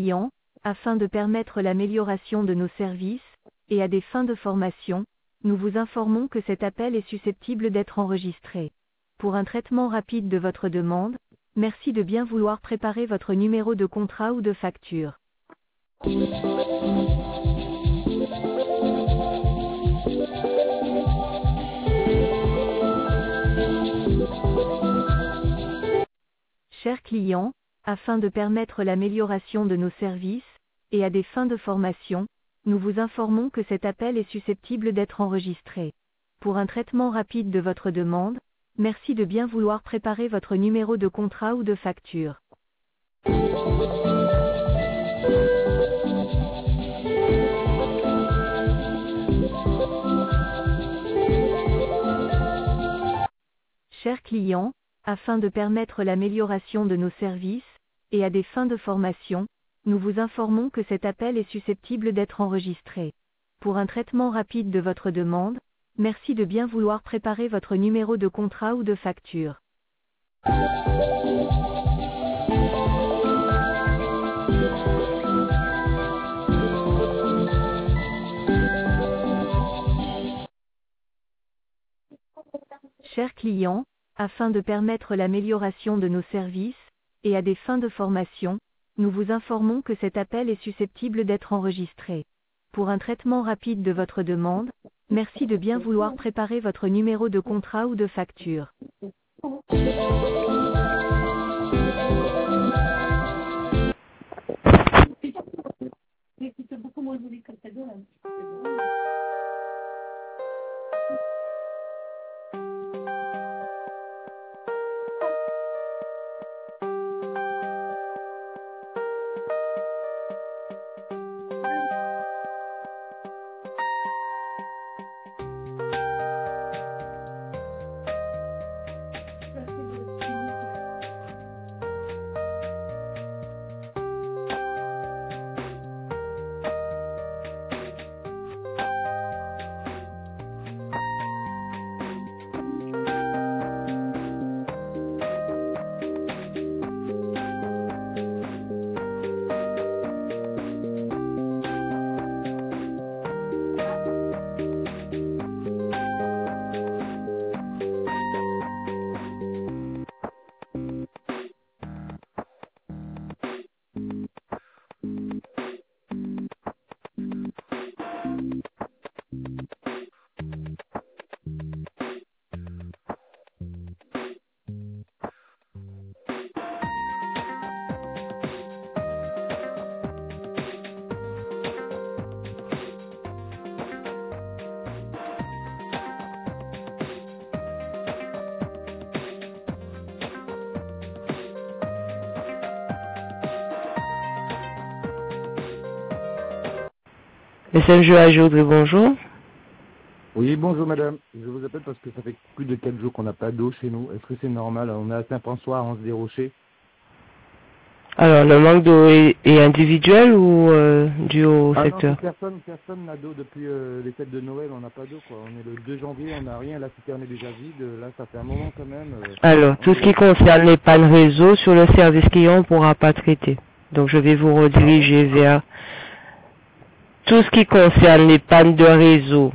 client, afin de permettre l'amélioration de nos services, et à des fins de formation, nous vous informons que cet appel est susceptible d'être enregistré. Pour un traitement rapide de votre demande, merci de bien vouloir préparer votre numéro de contrat ou de facture. Chers clients, afin de permettre l'amélioration de nos services, et à des fins de formation, nous vous informons que cet appel est susceptible d'être enregistré. Pour un traitement rapide de votre demande, merci de bien vouloir préparer votre numéro de contrat ou de facture. Chers clients, afin de permettre l'amélioration de nos services, et à des fins de formation, nous vous informons que cet appel est susceptible d'être enregistré. Pour un traitement rapide de votre demande, merci de bien vouloir préparer votre numéro de contrat ou de facture. Chers clients, afin de permettre l'amélioration de nos services, et à des fins de formation, nous vous informons que cet appel est susceptible d'être enregistré. Pour un traitement rapide de votre demande, merci de bien vouloir préparer votre numéro de contrat ou de facture. SMG Audrey, bonjour. Oui, bonjour madame. Je vous appelle parce que ça fait plus de 4 jours qu'on n'a pas d'eau chez nous. Est-ce que c'est normal? On est à Saint-François, à Anse-des-Rochers. Alors, le manque d'eau est individuel ou dû au secteur? Non, personne n'a d'eau depuis les fêtes de Noël, on n'a pas d'eau quoi. On est le 2 janvier, on n'a rien, la citerne est déjà vide. Là, ça fait un moment quand même. Alors, tout ce qui concerne les pannes réseau sur le service client, on ne pourra pas traiter. Donc, je vais vous rediriger vers tout ce qui concerne les pannes de réseau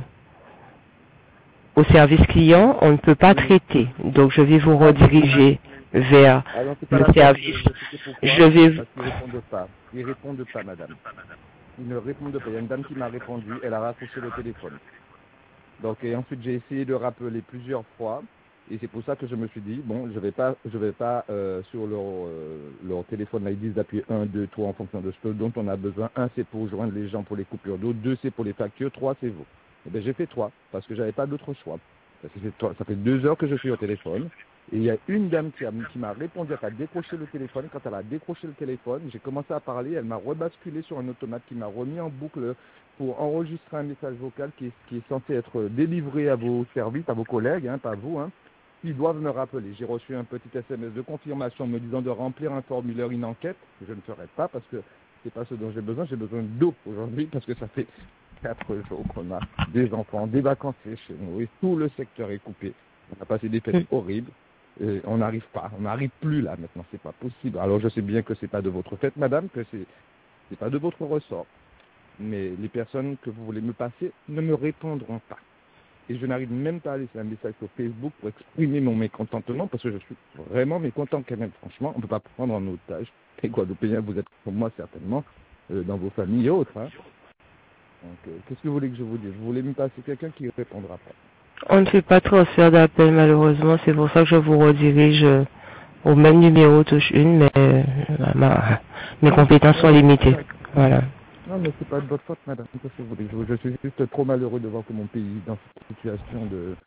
au service client, on ne peut pas traiter. Donc, je vais vous rediriger vers le service. Je vais... Ils répondent pas, madame. Ils ne répondent pas. Il y a une dame qui m'a répondu, elle a raccroché le téléphone. Donc, et ensuite, j'ai essayé de rappeler plusieurs fois. Et c'est pour ça que je me suis dit, bon, je vais pas sur leur téléphone, là, ils disent d'appuyer 1, 2, 3 en fonction de ce dont on a besoin. 1, c'est pour joindre les gens pour les coupures d'eau. 2, c'est pour les factures. 3, c'est vous. Eh bien, j'ai fait 3 parce que j'avais pas d'autre choix. Ça fait 2 heures que je suis au téléphone. Et il y a une dame qui m'a répondu, elle a décroché le téléphone. Quand elle a décroché le téléphone, j'ai commencé à parler. Elle m'a rebasculé sur un automate qui m'a remis en boucle pour enregistrer un message vocal qui est censé être délivré à vos services, à vos collègues, hein, pas vous. Hein. Ils doivent me rappeler. J'ai reçu un petit SMS de confirmation me disant de remplir un formulaire, une enquête. Que je ne ferai pas parce que c'est pas ce dont j'ai besoin. J'ai besoin d'eau aujourd'hui parce que ça fait 4 jours qu'on a des enfants, des vacanciers chez nous et tout le secteur est coupé. On a passé des fêtes horribles. Et on n'arrive pas, on n'arrive plus là maintenant, c'est pas possible. Alors je sais bien que c'est pas de votre fait, madame, que c'est c'est pas de votre ressort. Mais les personnes que vous voulez me passer ne me répondront pas. Et je n'arrive même pas à laisser un message sur Facebook pour exprimer mon mécontentement parce que je suis vraiment mécontent quand même. Franchement, on ne peut pas prendre en otage. Les Guadeloupéens, vous êtes comme moi certainement, dans vos familles et autres. Hein. Donc, qu'est-ce que vous voulez que je vous dise? Vous voulez me passer quelqu'un qui ne répondra pas. On ne fait pas de transfert d'appel malheureusement, c'est pour ça que je vous redirige au même numéro touche une, mais mes compétences sont limitées. Voilà. Non, mais c'est pas de votre faute, madame. Qu'est-ce que vous voulez? Je suis juste trop malheureux de voir que mon pays est dans cette situation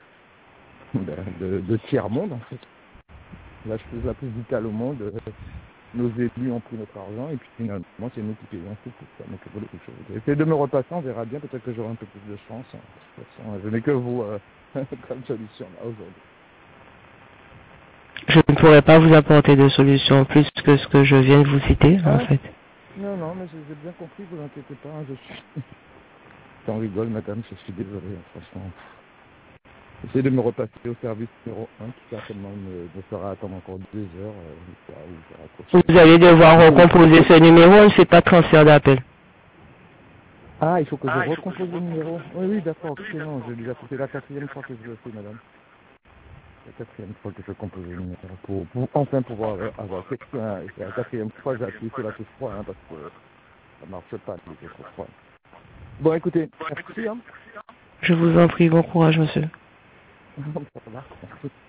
de tiers-monde, en fait. La chose la plus vitale au monde, nos élus ont pris notre argent, et puis finalement, c'est nous qui payons tout pour ça. Donc, vous voulez quelque chose. Essayez de me repasser, on verra bien, peut-être que j'aurai un peu plus de chance. De toute façon, je n'ai que vous comme solution, là, aujourd'hui. Je ne pourrais pas vous apporter de solution plus que ce que je viens de vous citer, en fait. Non, mais j'ai bien compris, vous inquiétez pas, je suis... J'en rigole, madame, je suis désolé, franchement. Essayez de me repasser au service numéro 1, qui certainement me fera attendre encore 2 heures. Vous allez devoir recomposer ce numéro, on ne fait pas de transfert d'appel. Ah, il faut que je recompose le numéro. Oui, d'accord, ok, non, j'ai déjà fait la 4e fois que je le fais, madame. La 4e fois que je compose le numéro pour enfin pouvoir avoir quelqu'un. Et la 4e fois, j'ai appuyé sur la touche 3, hein, parce que ça marche pas, les autres fois. Bon, écoutez, merci, hein. Je vous en prie, bon courage, monsieur. Ça va, merci.